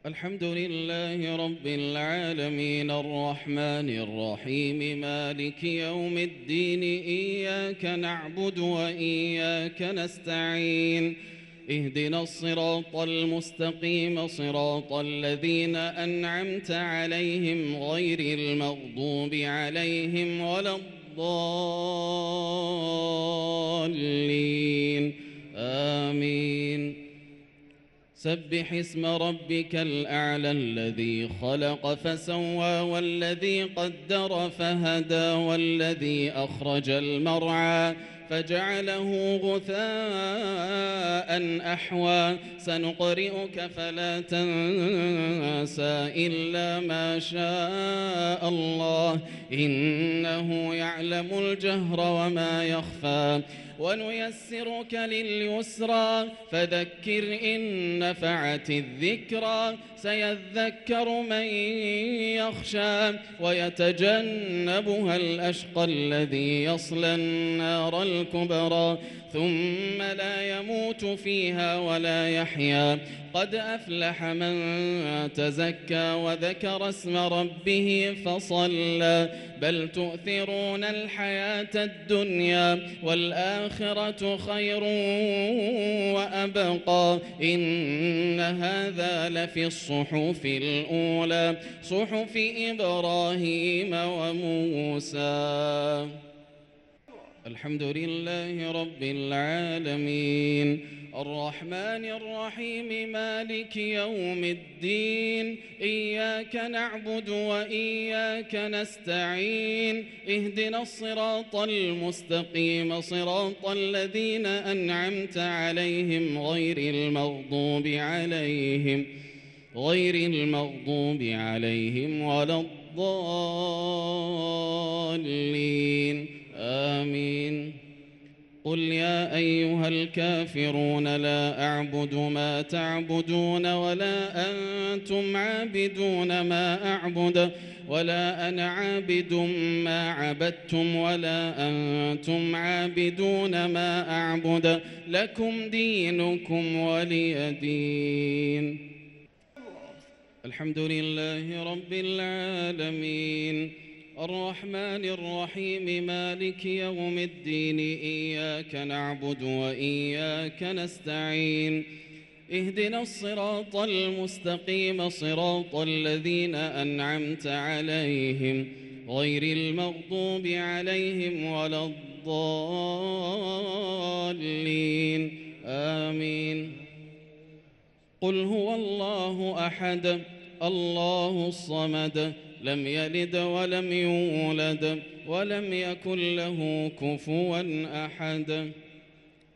الحمد لله رب العالمين الرحمن الرحيم مالك يوم الدين إياك نعبد وإياك نستعين اهدنا الصراط المستقيم صراط الذين أنعمت عليهم غير المغضوب عليهم ولا الضالين آمين. سبح اسم ربك الأعلى الذي خلق فسوى والذي قدر فهدى والذي أخرج المرعى فجعله غثاء أحوى سنقرئك فلا تنسى إلا ما شاء الله إنه يعلم الجهر وما يخفى ونيسرك لليسرى فذكر إن نفعت الذكرى سيذكر من يخشى ويتجنبها الأشقى الذي يصلى النار الكبرى ثم لا يموت فيها ولا يحيا قد أفلح من تزكى وذكر اسم ربه فصلى بل تؤثرون الحياة الدنيا والآخرة خير وأبقى إن هذا لفي الصحف الأولى صحف إبراهيم وموسى. الحمد لله رب العالمين الرحمن الرحيم مالك يوم الدين إياك نعبد وإياك نستعين اهدنا الصراط المستقيم صراط الذين أنعمت عليهم غير المغضوب عليهم ولا الضالين آمين. قل يا أيها الكافرون لا أعبد ما تعبدون ولا أنتم عابدون ما أعبد ولا أنا عابد ما عبدتم ولا أنتم عابدون ما أعبد لكم دينكم ولي دين. الحمد لله رب العالمين الرحمن الرحيم مالك يوم الدين إياك نعبد وإياك نستعين اهدنا الصراط المستقيم صراط الذين أنعمت عليهم غير المغضوب عليهم ولا الضالين آمين. قل هو الله أحد الله الصمد لم يلد ولم يولد ولم يكن له كفوا أحد.